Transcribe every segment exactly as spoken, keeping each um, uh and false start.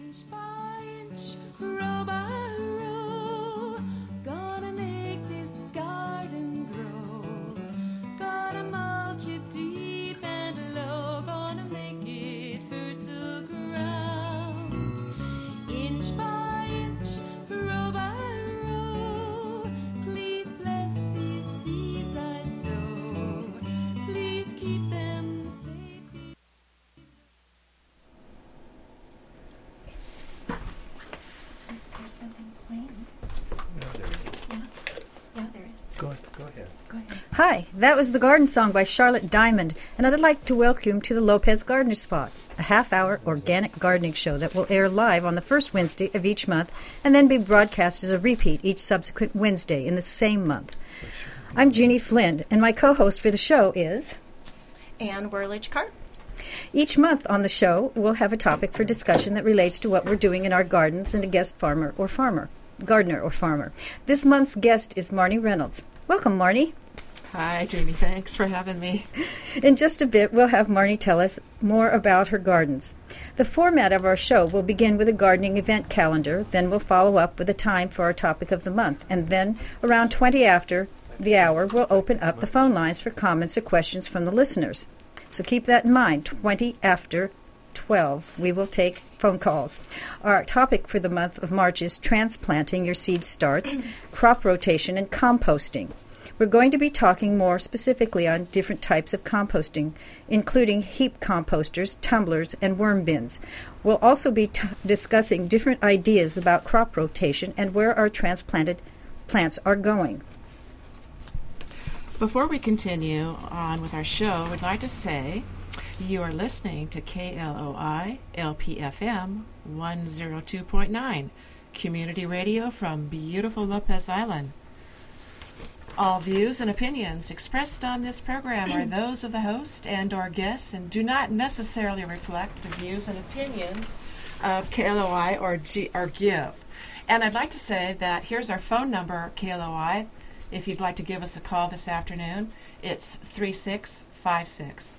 Inch by inch, row by row, gonna make this garden grow. Gonna mulch it deep and low, gonna make it fertile ground. Inch by inch, row by row, please bless these seeds I sow. Please keep them safe. There's something playing. No, there isn't. Yeah, yeah, there is. Go, go ahead. Go ahead. Hi, that was the Garden Song by Charlotte Diamond, and I'd like to welcome you to the Lopez Gardener Spot, a half-hour organic gardening show that will air live on the first Wednesday of each month and then be broadcast as a repeat each subsequent Wednesday in the same month. I'm Jeannie Flynn, and my co-host for the show is... Ann Whirlage-Carp. Each month on the show, we'll have a topic for discussion that relates to what we're doing in our gardens and a guest farmer or farmer, gardener or farmer. This month's guest is Marnie Reynolds. Welcome, Marnie. Hi, Jamie. Thanks for having me. In just a bit, we'll have Marnie tell us more about her gardens. The format of our show will begin with a gardening event calendar, then we'll follow up with a time for our topic of the month, and then around twenty after the hour, we'll open up the phone lines for comments or questions from the listeners. So keep that in mind, twenty after twelve, we will take phone calls. Our topic for the month of March is transplanting your seed starts, crop rotation, and composting. We're going to be talking more specifically on different types of composting, including heap composters, tumblers, and worm bins. We'll also be t- discussing different ideas about crop rotation and where our transplanted plants are going. Before we continue on with our show, we'd like to say you are listening to K L O I L P F M one oh two point nine, community radio from beautiful Lopez Island. All views and opinions expressed on this program are those of the host and or guests and do not necessarily reflect the views and opinions of K L O I or, G- or Give. And I'd like to say that here's our phone number, K L O I. If you'd like to give us a call this afternoon, it's three six five six.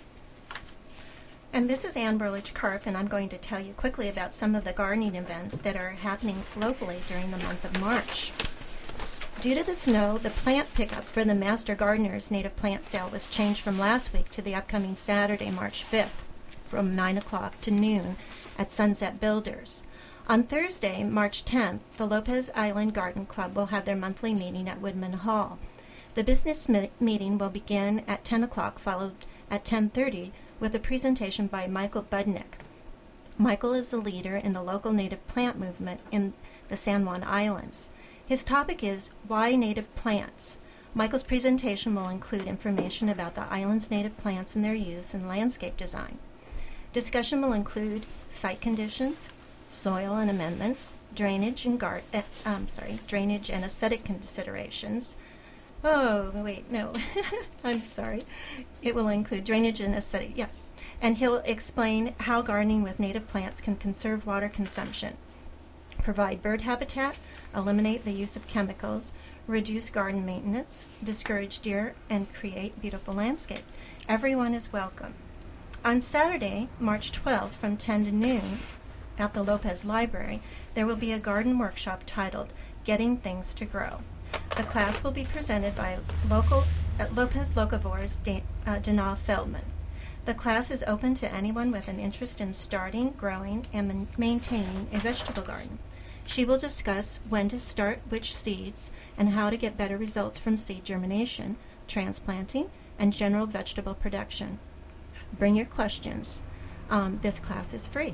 And this is Ann Whirlage-Carp, and I'm going to tell you quickly about some of the gardening events that are happening locally during the month of March. Due to the snow, the plant pickup for the Master Gardener's native plant sale was changed from last week to the upcoming Saturday, March fifth, from nine o'clock to noon at Sunset Builders. On Thursday, March tenth, the Lopez Island Garden Club will have their monthly meeting at Woodman Hall. The business me- meeting will begin at ten o'clock, followed at ten thirty with a presentation by Michael Budnick. Michael is the leader in the local native plant movement in the San Juan Islands. His topic is Why Native Plants? Michael's presentation will include information about the island's native plants and their use in landscape design. Discussion will include site conditions, soil and amendments, drainage and guard, uh, um, sorry, drainage and aesthetic considerations. Oh, wait, no, I'm sorry. It will include drainage and aesthetic, yes. And he'll explain how gardening with native plants can conserve water consumption, provide bird habitat, eliminate the use of chemicals, reduce garden maintenance, discourage deer, and create beautiful landscape. Everyone is welcome. On Saturday, March twelfth, from ten to noon, at the Lopez Library, there will be a garden workshop titled Getting Things to Grow. The class will be presented by local uh, Lopez Locavores De, uh, Dana Feldman. The class is open to anyone with an interest in starting, growing, and man- maintaining a vegetable garden. She will discuss when to start which seeds and how to get better results from seed germination, transplanting, and general vegetable production. Bring your questions. Um, this class is free.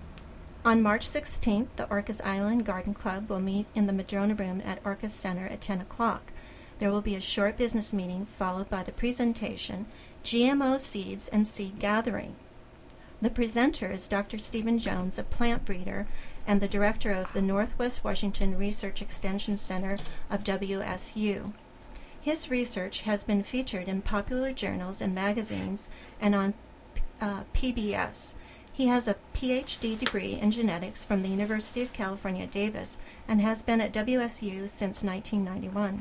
On March sixteenth, the Orcas Island Garden Club will meet in the Madrona Room at Orcas Center at ten o'clock. There will be a short business meeting followed by the presentation, G M O Seeds and Seed Gathering. The presenter is Doctor Stephen Jones, a plant breeder and the director of the Northwest Washington Research Extension Center of W S U. His research has been featured in popular journals and magazines and on uh, P B S. He has a P H D degree in genetics from the University of California, Davis, and has been at W S U since nineteen ninety-one.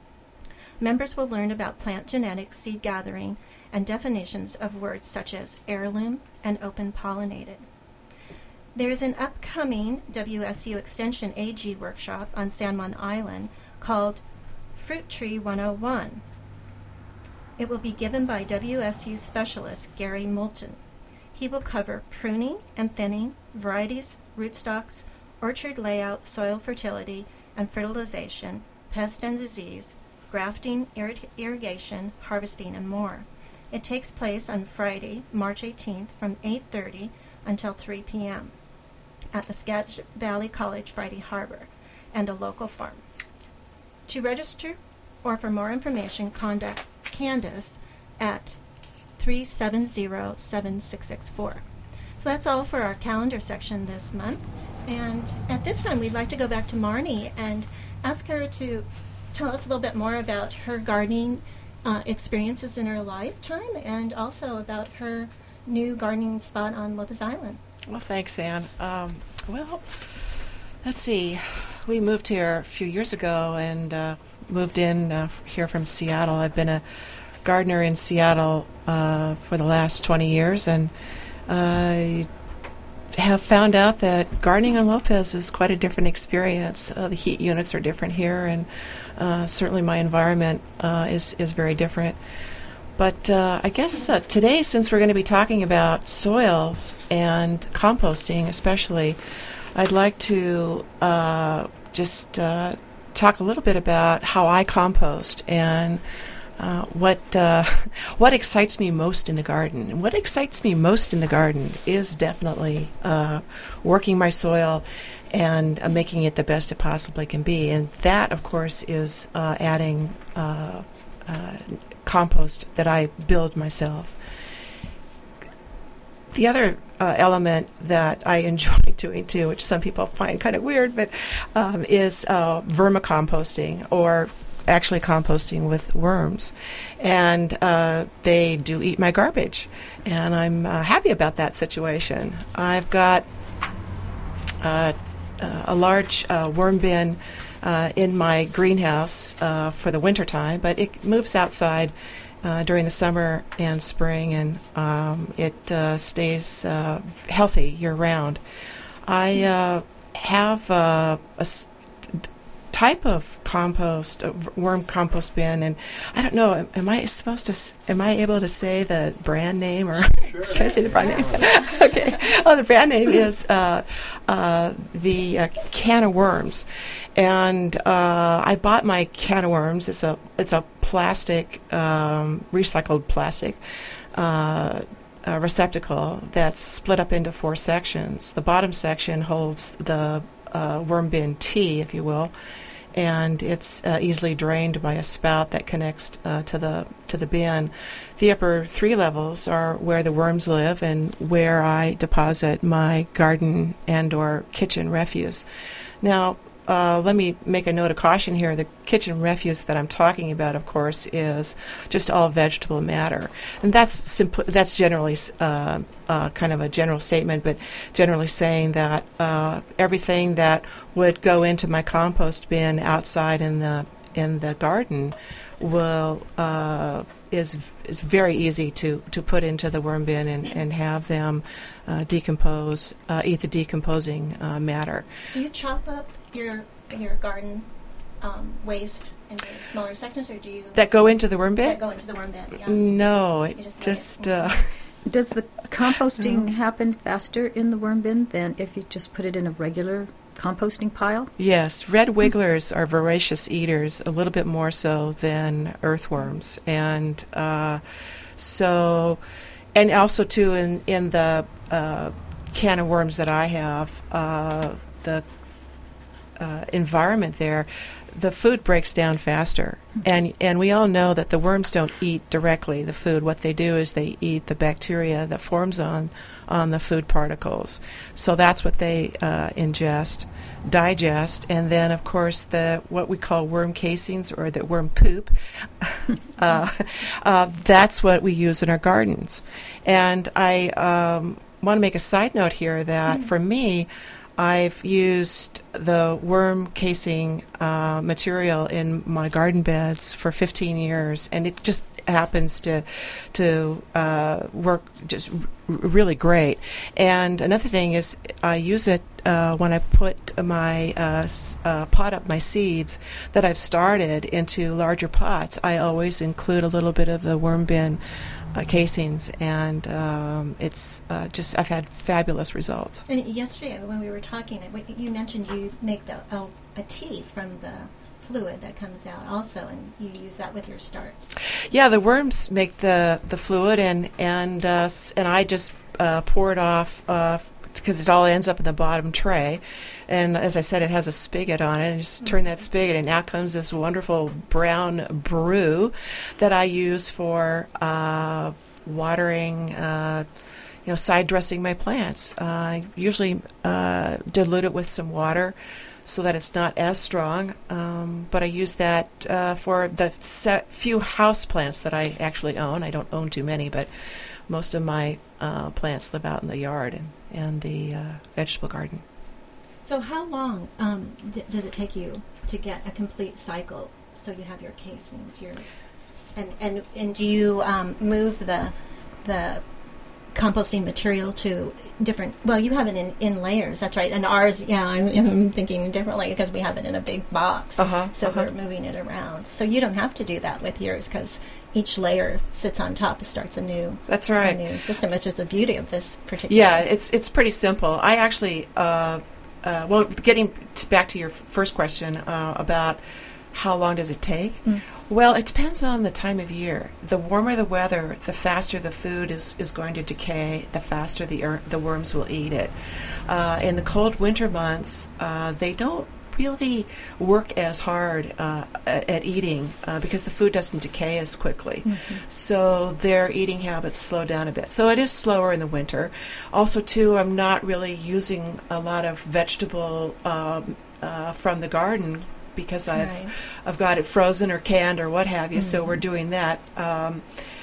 Members will learn about plant genetics, seed gathering, and definitions of words such as heirloom and open-pollinated. There's an upcoming W S U Extension A G workshop on San Juan Island called Fruit Tree one oh one. It will be given by W S U specialist Gary Moulton. He will cover pruning and thinning, varieties, rootstocks, orchard layout, soil fertility and fertilization, pest and disease, grafting, irri- irrigation, harvesting, and more. It takes place on Friday, March eighteenth from eight thirty until three p.m. at the Skagit Valley College Friday Harbor and a local farm. To register or for more information, contact Candace at three seven zero, seven six six four. So that's all for our calendar section this month. And at this time, we'd like to go back to Marnie and ask her to tell us a little bit more about her gardening uh, experiences in her lifetime and also about her new gardening spot on Lopez Island. Well, thanks, Ann. Um, well, let's see. We moved here a few years ago and uh, moved in uh, here from Seattle. I've been a gardener in Seattle uh, for the last twenty years, and I have found out that gardening on Lopez is quite a different experience. Uh, the heat units are different here, and uh, certainly my environment uh, is, is very different. But uh, I guess uh, today, since we're going to be talking about soils and composting especially, I'd like to uh, just uh, talk a little bit about how I compost and uh, what uh, what excites me most in the garden. And what excites me most in the garden is definitely uh, working my soil and uh, making it the best it possibly can be. And that, of course, is uh, adding uh, uh, compost that I build myself. The other uh, element that I enjoy doing too, which some people find kind of weird, but um, is uh, vermicomposting, or actually composting with worms. And uh, they do eat my garbage, and I'm uh, happy about that situation. I've got uh, uh, a large uh, worm bin uh, in my greenhouse uh, for the wintertime, but it moves outside Uh, during the summer and spring, and um, it uh, stays uh, healthy year-round. I uh, have uh, a s- type of compost, a worm compost bin, and I don't know, am, am I supposed to, s- am I able to say the brand name, or Sure. can I say the brand name? Okay. Oh, the brand name is uh, uh, the uh, Can of Worms. And uh, I bought my Can of Worms. It's a it's a plastic, um, recycled plastic uh, uh, receptacle that's split up into four sections. The bottom section holds the uh, worm bin tea, if you will, and it's uh, easily drained by a spout that connects uh, to the to the bin. The upper three levels are where the worms live and where I deposit my garden and or kitchen refuse. Now, Uh, let me make a note of caution here. The kitchen refuse that I'm talking about, of course, is just all vegetable matter. And that's simpl- that's generally uh, uh, kind of a general statement, but generally saying that uh, everything that would go into my compost bin outside in the in the garden will uh, is is very easy to, to put into the worm bin and, and have them uh, decompose, uh, eat the decomposing uh, matter. Do you chop up your your garden um, waste into smaller sections, or do you That go into the worm bin? that go into the worm bin? Yeah. No, it You just just, let it- uh, Does the composting happen faster in the worm bin than if you just put it in a regular composting pile? yes, red wigglers are voracious eaters, a little bit more so than earthworms. And uh, so, and also too in, in the uh, can of worms that I have, uh, the uh, environment there, the food breaks down faster. And and we all know that the worms don't eat directly the food. What they do is they eat the bacteria that forms on on the food particles. So that's what they uh, ingest, digest, and then of course the what we call worm casings, or the worm poop. uh, uh, that's what we use in our gardens. And I um, want to make a side note here that for me, I've used the worm casing uh, material in my garden beds for fifteen years, and it just happens to to uh, work just really great. And another thing is I use it uh, when I put my uh, s- uh, pot up my seeds that I've started into larger pots. I always include a little bit of the worm bin uh, casings, and um, it's uh, just I've had fabulous results. And yesterday when we were talking, it- you mentioned you make the a, a tea from the fluid that comes out also, and you use that with your starts. Yeah, the worms make the, the fluid, and and uh, s- and I just uh, pour it off because it all ends up in the bottom tray. And as I said, it has a spigot on it, and just turn that spigot, and out comes this wonderful brown brew that I use for uh, watering. Uh, you know, side dressing my plants. Uh, I usually uh, dilute it with some water, so that it's not as strong, um, but I use that uh, for the set few house plants that I actually own. I don't own too many, but most of my uh, plants live out in the yard and, and the uh, vegetable garden. So how long um, d- does it take you to get a complete cycle? So you have your casings, your and and and do you um, move the the composting material to different, well, you have it in, in layers, that's right, and ours, yeah, I'm, I'm thinking differently because we have it in a big box, Uh-huh, so uh-huh. we're moving it around. So you don't have to do that with yours because each layer sits on top, it starts a new, That's a right. new system, which is the beauty of this particular. Yeah, it's it's pretty simple. I actually, uh, uh, well, getting t- back to your f- first question uh, about how long does it take? Mm. Well, it depends on the time of year. The warmer the weather, the faster the food is, is going to decay, the faster the er- the worms will eat it. Uh, in the cold winter months, uh, they don't really work as hard uh, at, at eating uh, because the food doesn't decay as quickly. Mm-hmm. So their eating habits slow down a bit. So it is slower in the winter. Also, too, I'm not really using a lot of vegetable um, uh, from the garden because I've Right. I've got it frozen or canned or what have you. So Mhm. we're doing that. Um,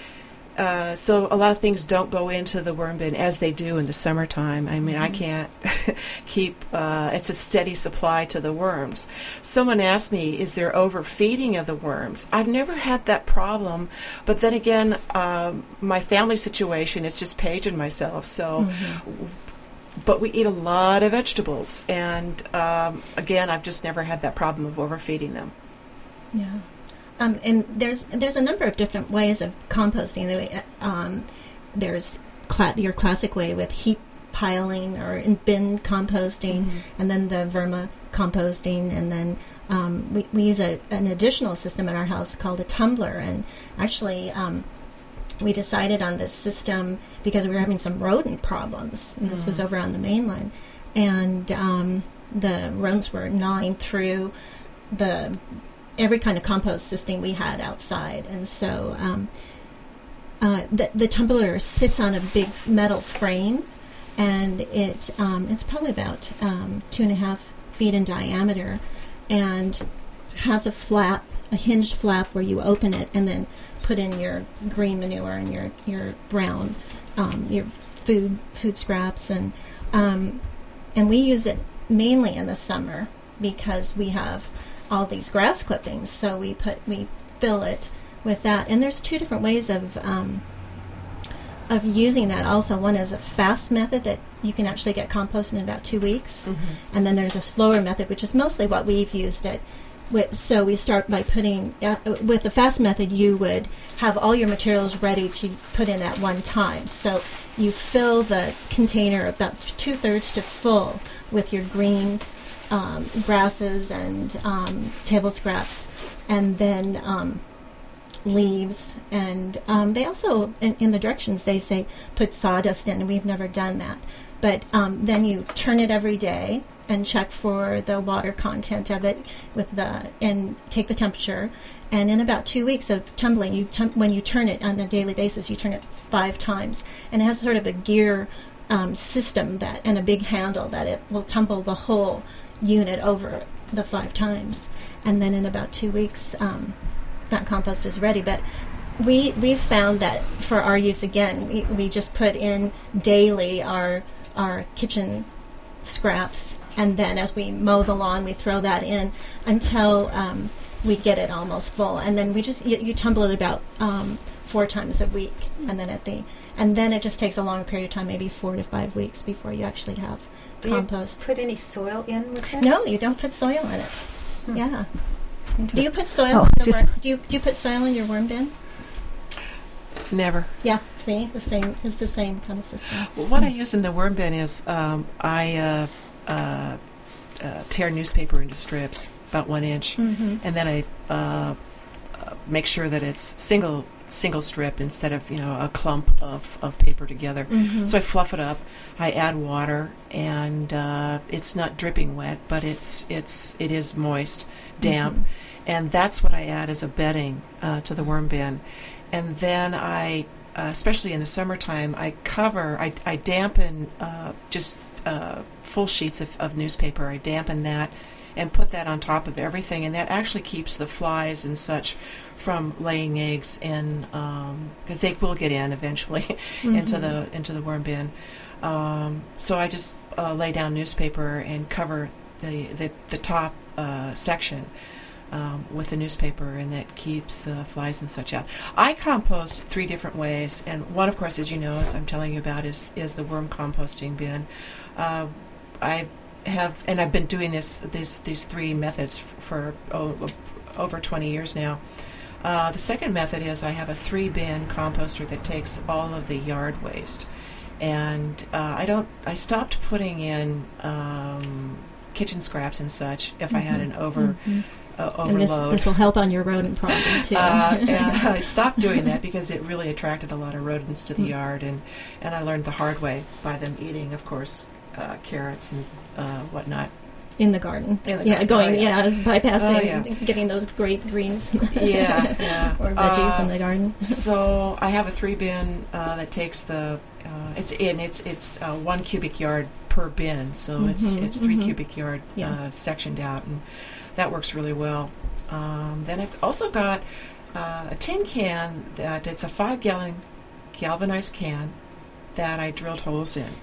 uh, so a lot of things don't go into the worm bin as they do in the summertime. I mean, I can't keep, uh, it's a steady supply to the worms. Someone asked me, is there overfeeding of the worms? I've never had that problem, but then again, um, my family situation, it's just Paige and myself, so, Mhm. but we eat a lot of vegetables, and um, again, I've just never had that problem of overfeeding them. Yeah, um, and there's there's a number of different ways of composting. The way, Um, there's cla- your classic way with heap piling or in bin composting, and then the verma composting, and then um, we, we use a, an additional system in our house called a tumbler. And actually, um, we decided on this system because we were having some rodent problems, and this was over on the mainland, and um, the rodents were gnawing through the every kind of compost system we had outside, and so um, uh, the, the tumbler sits on a big metal frame, and it um, it's probably about um, two and a half feet in diameter, and has a flap, a hinged flap where you open it and then put in your green manure and your your brown, um, your food food scraps, and um, and we use it mainly in the summer because we have all these grass clippings, so we put we fill it with that. And there's two different ways of um, of using that. Also, one is a fast method that you can actually get compost in about two weeks, and then there's a slower method, which is mostly what we've used it. With, so we start by putting uh, with the fast method. You would have all your materials ready to put in at one time. So you fill the container about two thirds to full with your green um, grasses and um, table scraps, and then um, leaves. And um, they also, in, in the directions, they say put sawdust in, and we've never done that. But um, then you turn it every day and check for the water content of it with the and take the temperature. And in about two weeks of tumbling, you tum- when you turn it on a daily basis, you turn it five times, and it has sort of a gear um, system that and a big handle that it will tumble the whole unit over the five times. And then in about two weeks, um, that compost is ready. But we we've found that for our use, again, we, we just put in daily our our kitchen scraps, and then as we mow the lawn, we throw that in until um, we get it almost full, and then we just you, you tumble it about um, four times a week, and then at the and then it just takes a long period of time, maybe four to five weeks before you actually have Do you compost. put any soil in with that? No, you don't put soil in it. Hmm. Yeah. Do you put soil? Oh, in the just- worm, do you do you put soil in your worm bin? Never. Yeah. See, the same. It's the same kind of system. Well, what I use in the worm bin is um, I uh, uh, uh, tear newspaper into strips about one inch, Mm-hmm. and then I uh, uh, make sure that it's single single strip instead of you know a clump of, of paper together. Mm-hmm. So I fluff it up. I add water, and uh, it's not dripping wet, but it's it's it is moist, damp, Mhm. and that's what I add as a bedding uh, to the worm bin. And then I, uh, especially in the summertime, I cover, I, I dampen uh, just uh, full sheets of, of newspaper. I dampen that and put that on top of everything, and that actually keeps the flies and such from laying eggs in, because they will get in eventually into the into the worm bin. Um, so I just uh, lay down newspaper and cover the the, the top uh, section. Um, with the newspaper, and that keeps uh, flies and such out. I compost three different ways, and one, of course, as you know, as I'm telling you about, is is the worm composting bin. Uh, I have, and I've been doing this these these three methods f- for oh, over twenty years now. Uh, the second method is I have a three bin composter that takes all of the yard waste, and uh, I don't. I stopped putting in um, kitchen scraps and such if I had an over. Mhm. Uh, And this, overload. this will help on your rodent problem too. Uh, and I stopped doing that because it really attracted a lot of rodents to the Mm. yard, and, and I learned the hard way by them eating, of course, uh, carrots and uh, whatnot. In the garden. In the yeah, garden. going, Oh, yeah. yeah, bypassing, Oh, yeah. getting those great greens. Yeah, yeah. Or veggies Uh, in the garden. So I have a three bin uh, that takes the uh, it's in it's it's uh, one cubic yard per bin, so it's Mhm, it's three mhm. cubic yard Yeah. uh, sectioned out, and that works really well. Um, then I've also got uh, a tin can that it's a five gallon galvanized can that I drilled holes in,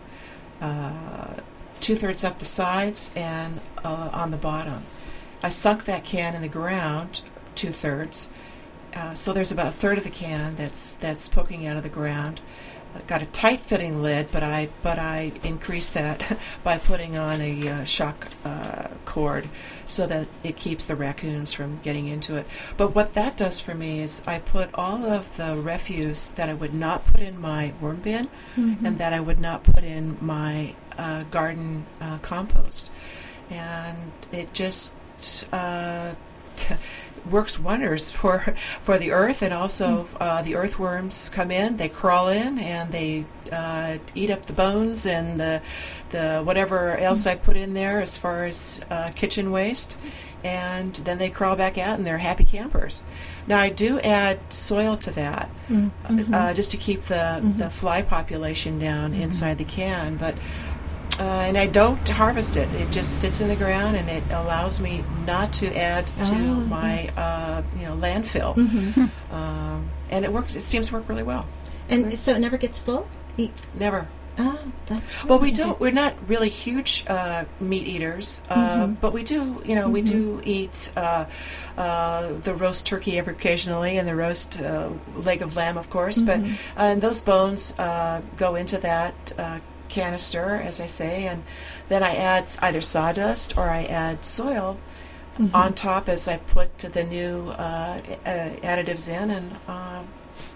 uh, two thirds up the sides and uh, on the bottom. I sunk that can in the ground, two thirds. Uh, so there's about a third of the can that's that's poking out of the ground. I've got a tight-fitting lid, but I but I increased that by putting on a uh, shock uh, cord so that it keeps the raccoons from getting into it. But what that does for me is I put all of the refuse that I would not put in my worm bin Mhm. and that I would not put in my uh, garden uh, compost, and it just uh, t- works wonders for for the earth, and also uh, the earthworms come in, they crawl in, and they uh, eat up the bones and the the whatever else I put in there as far as uh, kitchen waste, and then they crawl back out and they're happy campers. Now I do add soil to that Mm, mhm. uh, just to keep the Mhm. the fly population down inside the can, but. Uh, and I don't harvest it. It just sits in the ground, and it allows me not to add to Oh, my uh, you know landfill. Mhm. Um, and it works. It seems to work really well. And so it never gets full? You, Never. oh, that's Well, we really don't. We're not really huge uh, meat eaters, uh, Mhm. but we do. You know, we Mhm. do eat uh, uh, the roast turkey every occasionally, and the roast uh, leg of lamb, of course. But Mhm. uh, and those bones uh, go into that uh, canister, as I say, and then I add either sawdust or I add soil Mhm. on top as I put the new uh, uh, additives in, and. Um,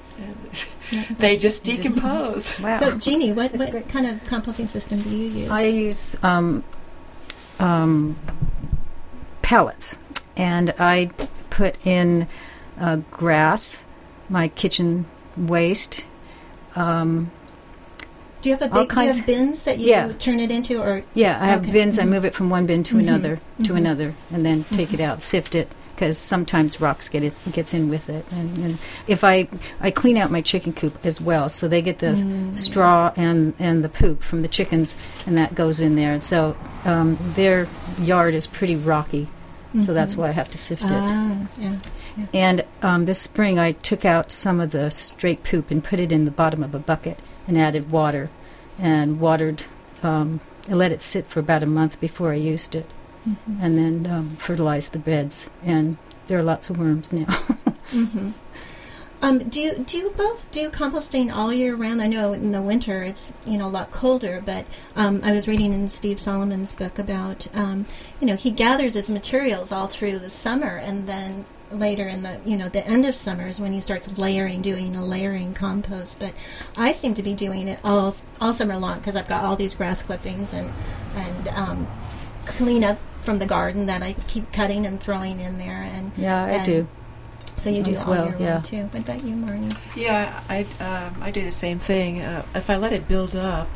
and they just You just- decompose. Wow. So, Jeannie, what, That's what great. kind of composting system do you use? I use um, um, pellets, and I put in uh, grass, my kitchen waste. Um, do you have a all big? Do you kinds- have bins that you Yeah. turn it into, or yeah, I have Okay. bins. I Mhm. move it from one bin to Mhm. another, to Mhm. another, and then take Mhm. it out, sift it, because sometimes rocks get it gets in with it. And, and if I I clean out my chicken coop as well, so they get the Mm. straw and and the poop from the chickens, and that goes in there. And so um, their yard is pretty rocky, so that's Mhm. why I have to sift it. Ah, yeah. And um, this spring, I took out some of the straight poop and put it in the bottom of a bucket and added water, and watered. Um, I let it sit for about a month before I used it, Mhm. and then um, fertilized the beds. And there are lots of worms now. Mhm. Um, do you do you both do composting all year round? I know in the winter it's you know a lot colder, but um, I was reading in Steve Solomon's book about um, you know he gathers his materials all through the summer, and then later in the you know the end of summer is when he starts layering, doing a layering compost. But I seem to be doing it all all summer long because I've got all these grass clippings and and um, clean up from the garden that I keep cutting and throwing in there. And Yeah, I and do. So you do As all well, year yeah. round too. What about you, Marnie? Yeah, I um, I do the same thing. Uh, if I let it build up,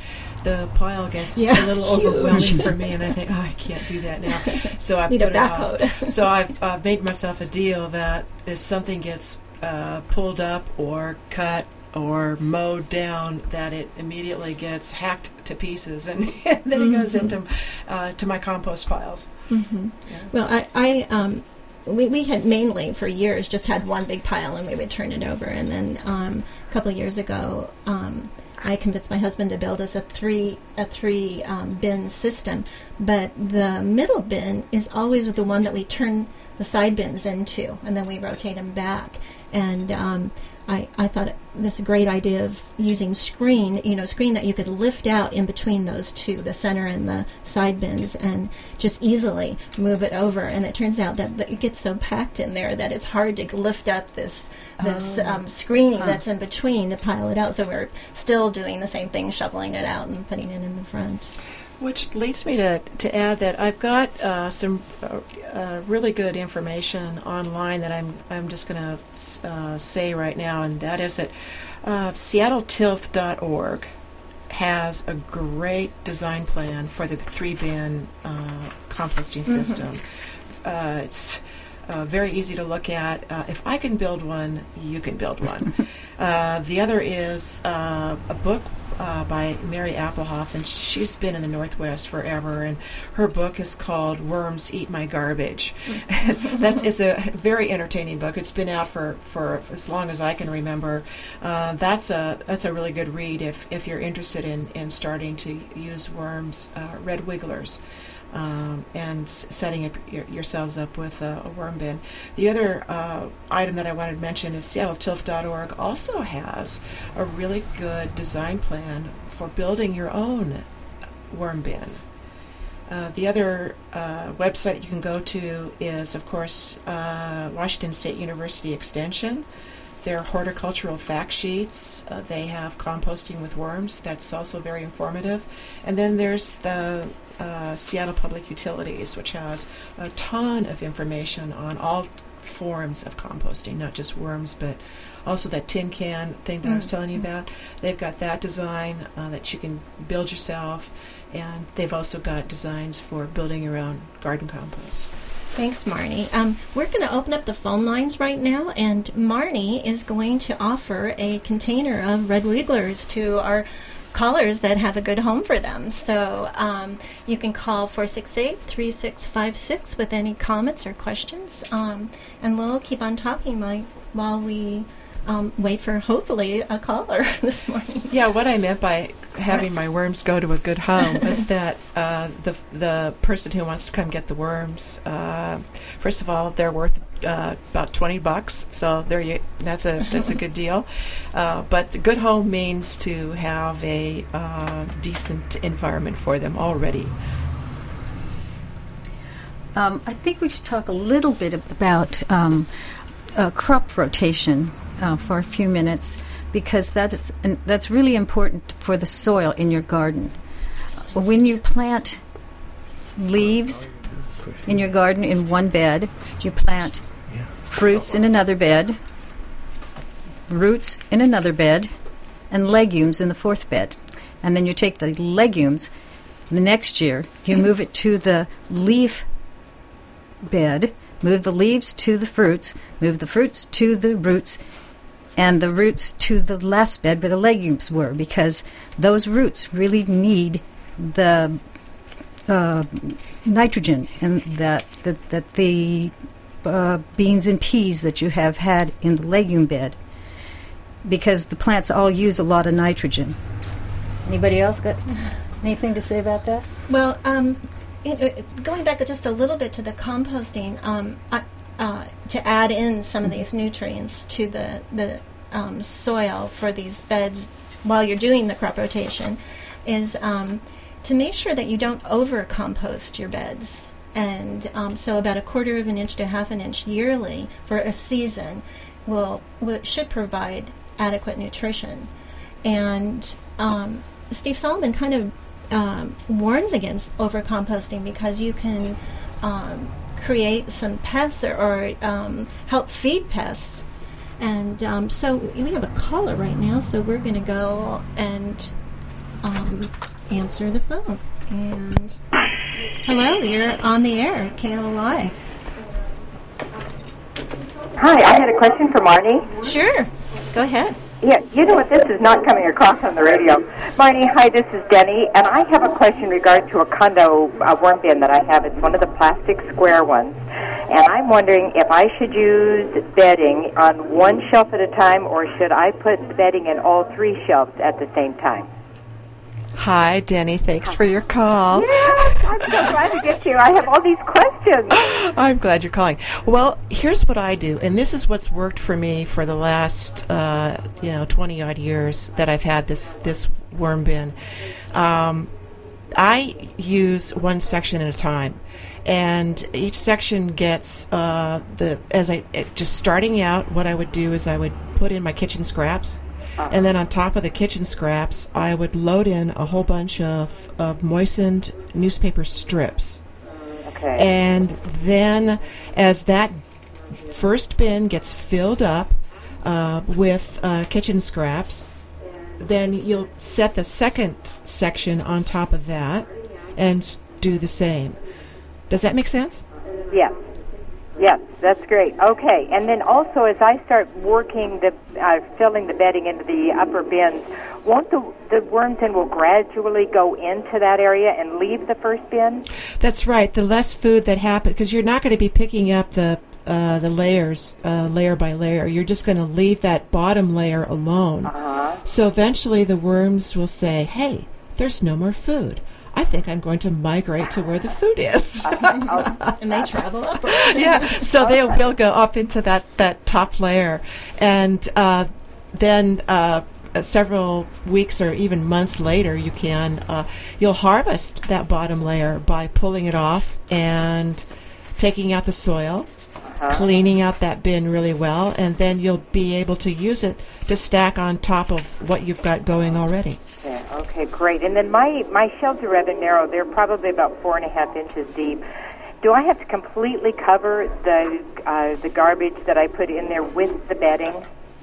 the pile gets Yeah, a little huge. overwhelming for me, and I think, oh, I can't do that now. So I Need put a it off. backhoe. So I've uh, made myself a deal that if something gets uh, pulled up or cut or mowed down, that it immediately gets hacked to pieces, and then it goes into uh, to my compost piles. Mm-hmm. Yeah. Well, I, I um, we, we had mainly for years just had one big pile and we would turn it over. And then um, a couple of years ago, um, I convinced my husband to build us a three a three um, bin system. But the middle bin is always the one that we turn the side bins into, and then we rotate them back. And um, I, I thought it, this a great idea of using screen, you know, screen that you could lift out in between those two, the center and the side bins, and just easily move it over. And it turns out that, that it gets so packed in there that it's hard to lift up this this Oh. um, screening Huh. that's in between to pile it out. So we're still doing the same thing, shoveling it out and putting it in the front. Which leads me to, to add that I've got uh, some uh, uh, really good information online that I'm I'm just going to uh, say right now, and that is that uh, Seattle Tilth dot org has a great design plan for the three-bin uh, composting system. Uh, it's uh, very easy to look at. Uh, if I can build one, you can build one. uh, the other is uh, a book Uh, by Mary Applehoff, and she's been in the Northwest forever, and her book is called Worms Eat My Garbage. That's it's a very entertaining book. It's been out for, for as long as I can remember. Uh, that's a that's a really good read if, if you're interested in, in starting to use worms, uh, red wigglers. Um, and s- setting up your, yourselves up with a, a worm bin. The other uh, item that I wanted to mention is Seattle Tilth dot org also has a really good design plan for building your own worm bin. Uh, the other uh, website you can go to is, of course, uh, Washington State University Extension. Their horticultural fact sheets. Uh, they have composting with worms. That's also very informative. And then there's the uh, Seattle Public Utilities, which has a ton of information on all forms of composting, not just worms, but also that tin can thing that I was telling you about. They've got that design uh, that you can build yourself, and they've also got designs for building your own garden compost. Thanks, Marnie. Um, we're going to open up the phone lines right now, and Marnie is going to offer a container of red wigglers to our callers that have a good home for them. So um, you can call four six eight, three six five six with any comments or questions, um, and we'll keep on talking while, while we um, wait for, hopefully, a caller this morning. Yeah, what I meant by having my worms go to a good home is that uh, the the person who wants to come get the worms, uh, first of all, they're worth uh, about twenty bucks, so there you that's a that's a good deal. Uh, but the good home means to have a uh, decent environment for them already. Um, I think we should talk a little bit about um, uh, crop rotation uh, for a few minutes, because that is and that's really important for the soil in your garden. When you plant leaves in your garden in one bed, you plant fruits in another bed, roots in another bed, and legumes in the fourth bed. And then you take the legumes, the next year, you move it to the leaf bed, move the leaves to the fruits, move the fruits to the roots, and the roots to the last bed where the legumes were, because those roots really need the uh, nitrogen and that that, that the uh, beans and peas that you have had in the legume bed, because the plants all use a lot of nitrogen. Anybody else got anything to say about that? Well, um, it, it, going back just a little bit to the composting, um, I, uh, to add in some of these nutrients to the the um, soil for these beds while you're doing the crop rotation is um, to make sure that you don't over compost your beds. And um, so about a quarter of an inch to half an inch yearly for a season will, will should provide adequate nutrition. And um, Steve Solomon kind of um, warns against over composting because you can um, create some pests or, or um, help feed pests. And um, so we have a caller right now, so we're going to go and um, answer the phone. And hello, you're on the air, K L O I. Hi, I had a question for Marnie. Sure, go ahead. Yeah, you know what, this is not coming across on the radio. Marnie, hi, this is Denny, and I have a question in regard to a condo uh, worm bin that I have. It's one of the plastic square ones, and I'm wondering if I should use bedding on one shelf at a time, or should I put bedding in all three shelves at the same time? Hi, Denny. Thanks for your call. Yes, I'm so glad to get you. I have all these questions. I'm glad you're calling. Well, here's what I do, and this is what's worked for me for the last, uh, you know, twenty odd years that I've had this this worm bin. Um, I use one section at a time, and each section gets uh, the as I it, just starting out. What I would do is I would put in my kitchen scraps. And then on top of the kitchen scraps, I would load in a whole bunch of, of moistened newspaper strips. Okay. And then as that first bin gets filled up uh, with uh, kitchen scraps, then you'll set the second section on top of that and s- do the same. Does that make sense? Yes. Yes, that's great. Okay, and then also as I start working the uh, filling the bedding into the upper bins, won't the the worms then will gradually go into that area and leave the first bin? That's right. The less food that happens, because you're not going to be picking up the uh, the layers uh, layer by layer. You're just going to leave that bottom layer alone. Uh-huh. So eventually the worms will say, "Hey, there's no more food. I think I'm going to migrate to where the food is." And they travel upward. Yeah, so they will go up into that, that top layer. And uh, then uh, several weeks or even months later, you can, uh, you'll harvest that bottom layer by pulling it off and taking out the soil, uh-huh. cleaning out that bin really well, and then you'll be able to use it to stack on top of what you've got going already. Yeah, okay, great. And then my, my shelves are rather narrow. They're probably about four and a half inches deep. Do I have to completely cover the uh, the garbage that I put in there with the bedding?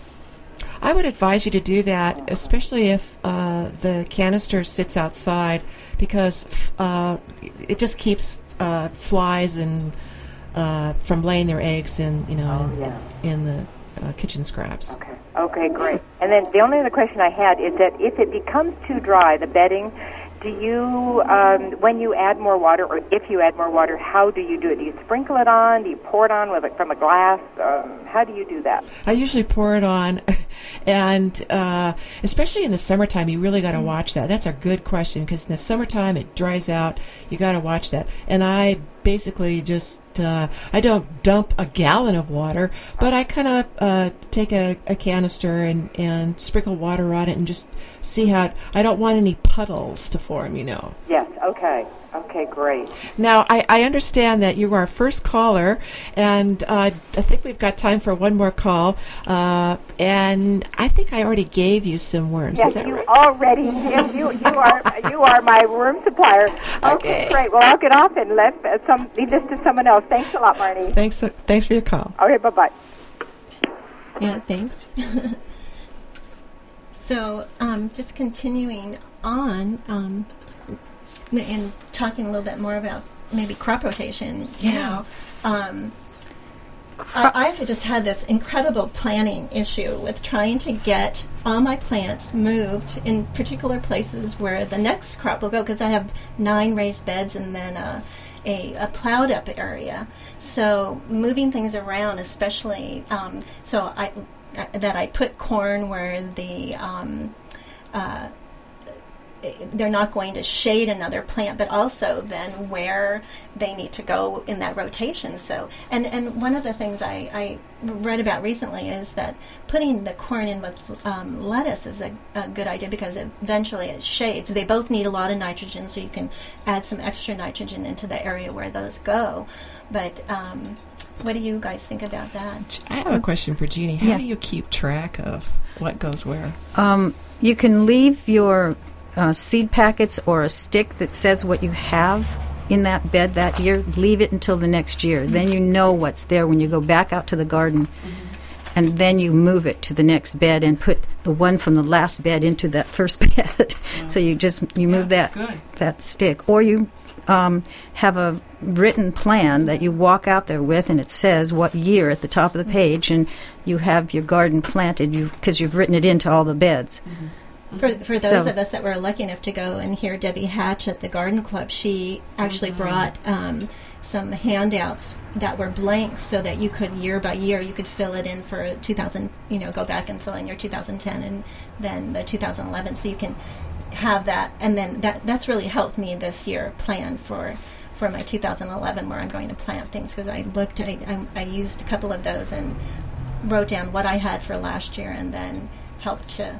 I would advise you to do that, especially if uh, the canister sits outside, because uh, it just keeps uh, flies and uh, from laying their eggs in, you know, Oh, in, yeah. in the uh, kitchen scraps. Okay. Okay, great. And then the only other question I had is that if it becomes too dry, the bedding, do you, um, when you add more water, or if you add more water, how do you do it? Do you sprinkle it on? Do you pour it on with it from a glass? Um, how do you do that? I usually pour it on, and uh, especially in the summertime, you really got to watch that. That's a good question, because in the summertime it dries out. You got to watch that. And I basically just uh, I don't dump a gallon of water, but I kind of uh, take a, a canister and, and sprinkle water on it and just see how it, I don't want any puddles to form, you know. Yes, okay. Okay, great. Now, I, I understand that you are our first caller, and uh, I think we've got time for one more call. Uh, and I think I already gave you some worms. Yes, Is that you right? already. Yes, you you are you are my worm supplier. Okay, Okay. great. Well, I'll get off and let uh, some leave this to someone else. Thanks a lot, Marnie. Thanks. Thanks for your call. Okay, bye bye. Yeah, thanks. So, um, just continuing on, um, and talking a little bit more about maybe crop rotation. You Yeah. know, um, I, I've just had this incredible planning issue with trying to get all my plants moved in particular places where the next crop will go, because I have nine raised beds and then a, a, a plowed up area. So moving things around, especially um, so I that I put corn where the um, uh, they're not going to shade another plant, but also then where they need to go in that rotation. So, and, and one of the things I, I read about recently is that putting the corn in with um, lettuce is a, a good idea because eventually it shades. They both need a lot of nitrogen, so you can add some extra nitrogen into the area where those go. But um, what do you guys think about that? I have a question for Jeannie. How Yeah. do you keep track of what goes where? Um, you can leave your uh, seed packets or a stick that says what you have in that bed that year. Leave it until the next year. Then you know what's there when you go back out to the garden. Mm-hmm. And then you move it to the next bed and put the one from the last bed into that first bed. Wow. So you just you move Yeah, that good. that stick, or you um, have a written plan that you walk out there with, and it says what year at the top of the page, and you have your garden planted you because you've written it into all the beds. Mm-hmm. For, for those So- of us that were lucky enough to go and hear Debbie Hatch at the Garden Club, she actually Mhm. brought um, some handouts that were blanks so that you could year by year you could fill it in for two thousand, you know, go back and fill in your two thousand ten and then the two thousand eleven, so you can have that. And then that that's really helped me this year plan for for my two thousand eleven where I'm going to plant things, because I looked I, I, I used a couple of those and wrote down what I had for last year and then helped to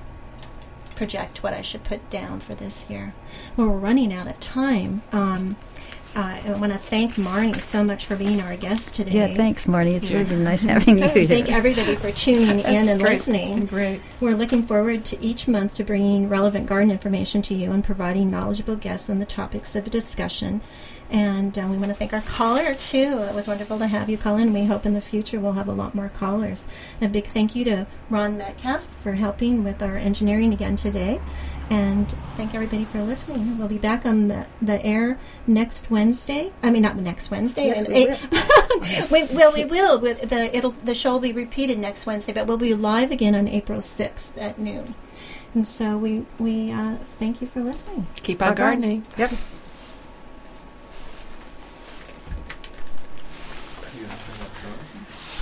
project what I should put down for this year. Well, we're running out of time. Um, uh, I want to thank Marnie so much for being our guest today. Yeah, thanks, Marnie. It's Yeah. really been nice having you here. Thank everybody for tuning in That's and great. It's been listening. great. We're looking forward to each month to bringing relevant garden information to you and providing knowledgeable guests on the topics of discussion. And uh, we want to thank our caller, too. It was wonderful to have you call in. We hope in the future we'll have a lot more callers. A big thank you to Ron Metcalf for helping with our engineering again today. And thank everybody for listening. We'll be back on the, the air next Wednesday. I mean, not next Wednesday. Yes, and we eight- we, well, we will. With the it'll the show will be repeated next Wednesday, but we'll be live again on April sixth at noon. And so we we uh, thank you for listening. Keep on Bye-bye. gardening. Yep. You gonna turn that on?